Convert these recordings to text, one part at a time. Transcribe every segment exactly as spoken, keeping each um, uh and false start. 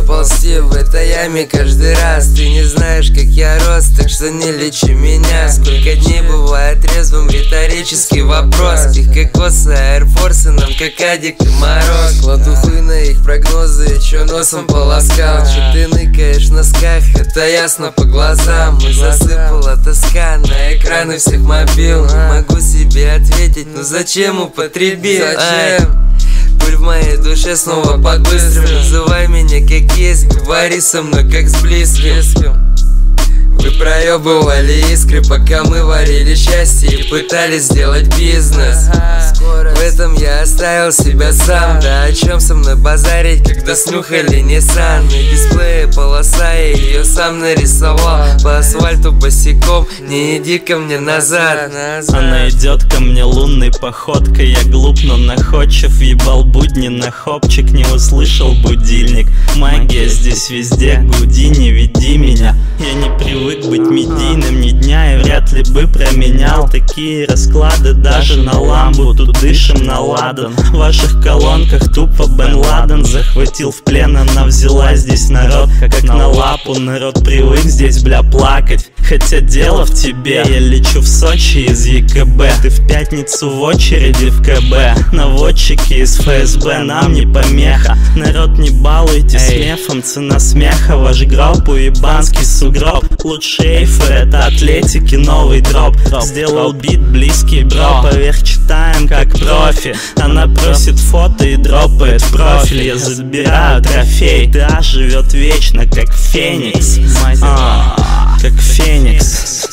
ползти в этой яме каждый раз. Ты не знаешь, как я рос, так что не лечи меня. Сколько дней бывает трезвым, риторический вопрос. Их кокосы, аэрфорсы нам как Адик и Мороз. Кладу хуй на их прогнозы, чё носом полоскал. Чё ты ныкаешь в носках, это ясно по глазам. И засыпала тоска на экраны всех мобил. Не могу себе ответить, ну зачем употребил? Зачем? Пыль в моей душе снова по-быстрому. Называй меня как есть, говори со мной как с близким. Вы проебывали искры, пока мы варили счастье и пытались сделать бизнес. В этом я оставил себя сам. Да о чем со мной базарить, когда снюхали Nissan? На дисплее полоса, я ее сам нарисовал. По асфальту босиком, не иди ко мне назад. Она идет ко мне лунной походкой. Я глуп, но находчив. Ебал будни на хопчик, не услышал будильник. Магия здесь везде, гуди, не веди меня. Я не привык быть медийным ни дня и вряд ли бы променял такие расклады даже на ламбу. Тут дышим на ладан. В ваших колонках тупо Бен Ладен захватил в плен. Она взяла здесь народ как на лапу. Народ привык здесь, бля, плакать. Хотя дело в тебе. Я лечу в Сочи из ЕКБ. Ты в пятницу в очереди в КБ. Наводчики из ФСБ нам не помеха. Народ, не балуйте смехом, цена смеха. Ваш гроб уебанский сугроб. Лучший эйфер — это атлетики, новый дроп. Сделал бит, близкий бро. Поверх читаем как профи. Она просит фото и дропает в профиль. Я забираю трофей. ТА живет вечно, как Феникс. а, Как Феникс.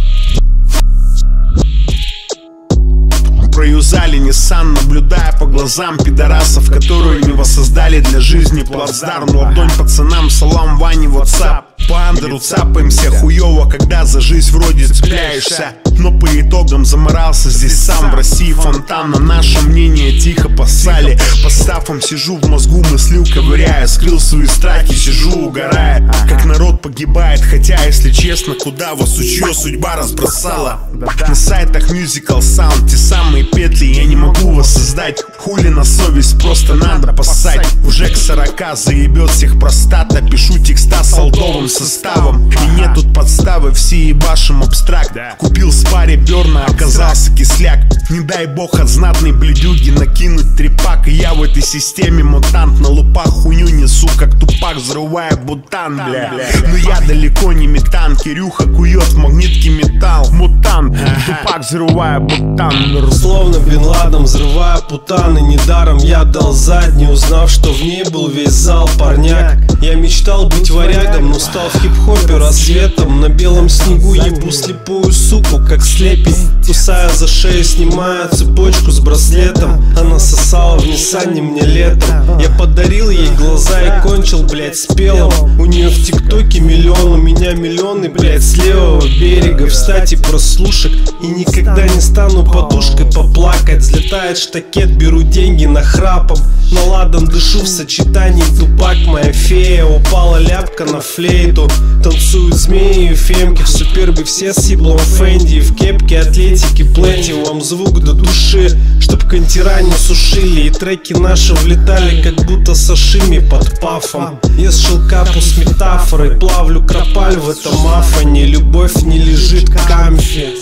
Проюзали Nissan, наблюдая по глазам пидорасов, которые не воссоздали для жизни плацдарм. Ладонь пацанам, салам Ване, WhatsApp. По андеру цапаемся хуёво, когда за жизнь вроде цепляешься. Но по итогам заморался здесь сам. В России фонтан, на наше мнение тихо поссали. По стафам сижу в мозгу, мыслю ковыряя. Скрыл свои страхи, сижу угорая. Как народ погибает, хотя, если честно, куда вас учьё судьба разбросала. На сайтах Musical Sound те самые петли я не могу воссоздать. Хули на совесть, просто надо поссать. Уже к сорока заебет всех простата. Пишу текста с олдовым составом. И нет тут подставы, все ебашим абстракт. Купил с паре Берна, оказался кисляк. Не дай бог от знатной бледюги накинуть трепак. И я в этой системе мутант. На лупах хуйню несу, как Тупак, взрывая Бутан, бля. Но я далеко не метан. Кирюха кует в магнитке металл. Мутант, Тупак, взрывая Бутан. Словно Бен Ладен, взрывая путаны. Недаром я дал заднюю, узнав, что в ней был весь зал парняк. Я мечтал быть варягом, но стал в хип-хопе рассветом. На белом снегу ебу слепую суку, как слепень. Кусая за шею, снимая цепочку с браслетом. Она сосала в Ниссане мне летом. Я подарил ей глаза и кончил, блять, с пелом. У нее в ТикТоке миллион, у меня миллионы, блять, с левого берега. Встать и прослушек, и никогда не стану подушкой поплакать. Взлетает штакет, беру деньги на храпом. На ладан дышу в сочетании Тупак, моя фея. Упала ляпка на флейту. Танцуют змеи и фемки в супербе, все с еблом Фэнди. В кепке атлетики плети, вам звук до души, чтоб контира не сушили. И треки наши влетали, как будто сашими под пафом. Я с шелкапу с метафорой плавлю кропаль в этом афоне. Любовь не лежит в камфе.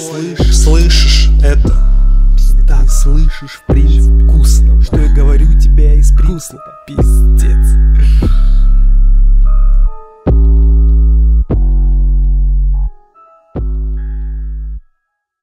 Слышишь это? Ты слышишь, в принципе, вкусно. Что я говорю тебе из принципа, пиздец.